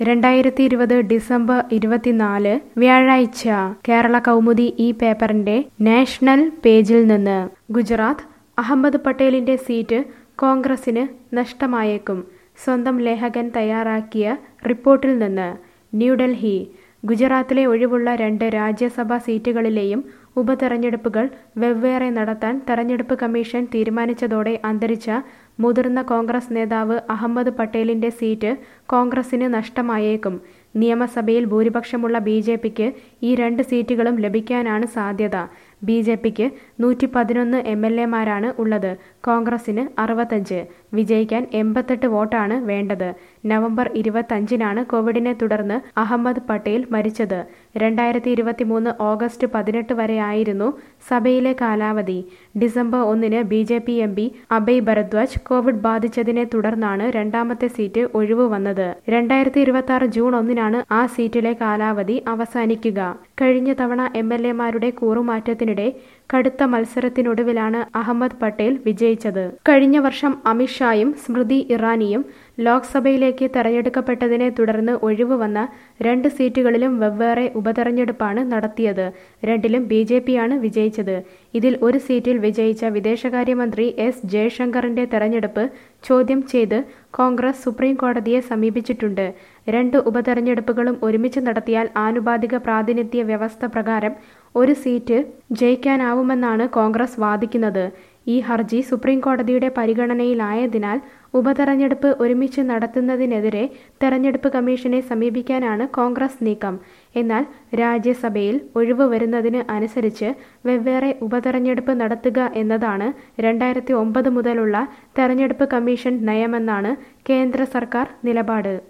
2020 December 24 വ്യാഴാഴ്ച കേരള കൗമുദി ഈ പേപ്പറിന്റെ നാഷണൽ പേജിൽ നിന്ന് ഗുജറാത്ത് അഹമ്മദ് പട്ടേലിന്റെ സീറ്റ് കോൺഗ്രസിന് നഷ്ടമായേക്കും. സ്വന്തം ലേഖകൻ തയ്യാറാക്കിയ റിപ്പോർട്ടിൽ നിന്ന് ന്യൂഡൽഹി. ഗുജറാത്തിലെ ഒഴിവുള്ള 2 രാജ്യസഭാ സീറ്റുകളിലെയും ഉപതെരഞ്ഞെടുപ്പുകൾ വെവ്വേറെ നടത്താൻ തെരഞ്ഞെടുപ്പ് കമ്മീഷൻ തീരുമാനിച്ചതോടെ അന്തരിച്ച മുതിർന്ന കോൺഗ്രസ് നേതാവ് അഹമ്മദ് പട്ടേലിന്റെ സീറ്റ് കോൺഗ്രസിന് നഷ്ടമായേക്കും. നിയമസഭയിൽ ഭൂരിപക്ഷമുള്ള ബിജെപിക്ക് ഈ 2 സീറ്റുകളും ലഭിക്കാനാണ് സാധ്യത. ബിജെപിക്ക് 111 എംഎൽഎമാരാണ് ഉള്ളത്, കോൺഗ്രസിന് 65. വിജയിക്കാൻ 88 വോട്ടാണ് വേണ്ടത്. നവംബർ 25-നാണ് കോവിഡിനെ തുടർന്ന് അഹമ്മദ് പട്ടേൽ മരിച്ചത്. 2023 ഓഗസ്റ്റ് 18 വരെയായിരുന്നു സഭയിലെ കാലാവധി. ഡിസംബർ 1-ന് BJP MP Abhay Bharadwaj Covid ബാധിച്ചതിനെ തുടർന്നാണ് രണ്ടാമത്തെ സീറ്റ് ഒഴിവ് വന്നത്. 2026 ജൂൺ 1-നാണ് ആ സീറ്റിലെ കാലാവധി അവസാനിക്കുക. കഴിഞ്ഞ തവണ എംഎൽഎമാരുടെ കൂറുമാറ്റത്തിനിടെ കടുത്ത മത്സരത്തിനൊടുവിലാണ് അഹമ്മദ് പട്ടേൽ വിജയിച്ചത്. കഴിഞ്ഞ വർഷം അമിത്ഷായും സ്മൃതി ഇറാനിയും ലോക്സഭയിലേക്ക് തെരഞ്ഞെടുക്കപ്പെട്ടതിനെ തുടർന്ന് ഒഴിവ് വന്ന 2 സീറ്റുകളിലും വെവ്വേറെ ഉപതെരഞ്ഞെടുപ്പാണ് നടത്തിയത്. 2-ലും ബിജെപിയാണ് വിജയിച്ചത്. ഇതിൽ ഒരു സീറ്റിൽ വിജയിച്ച വിദേശകാര്യമന്ത്രി എസ് ജയശങ്കറിന്റെ തെരഞ്ഞെടുപ്പ് ചോദ്യം ചെയ്ത് കോൺഗ്രസ് സുപ്രീം കോടതിയെ സമീപിച്ചിട്ടുണ്ട്. 2 ഉപതെരഞ്ഞെടുപ്പുകളും ഒരുമിച്ച് നടത്തിയാൽ ആനുപാതിക പ്രാതിനിധ്യ വ്യവസ്ഥ പ്രകാരം ഒരു സീറ്റ് ജയിക്കാനാവുമെന്നാണ് കോൺഗ്രസ് വാദിക്കുന്നത്. ഈ ഹർജി സുപ്രീം കോടതിയുടെ പരിഗണനയിലായതിനാൽ ഉപതെരഞ്ഞെടുപ്പ് ഒരുമിച്ച് നടത്തുന്നതിനെതിരെ തെരഞ്ഞെടുപ്പ് കമ്മീഷനെ സമീപിക്കാനാണ് കോൺഗ്രസ് നീക്കം. എന്നാൽ രാജ്യസഭയിൽ ഒഴിവ് വരുന്നതിന് അനുസരിച്ച് വെവ്വേറെ ഉപതെരഞ്ഞെടുപ്പ് നടത്തുക എന്നതാണ് 2009 മുതലുള്ള തെരഞ്ഞെടുപ്പ് കമ്മീഷൻ നയമെന്നാണ് കേന്ദ്ര സർക്കാർ നിലപാട്.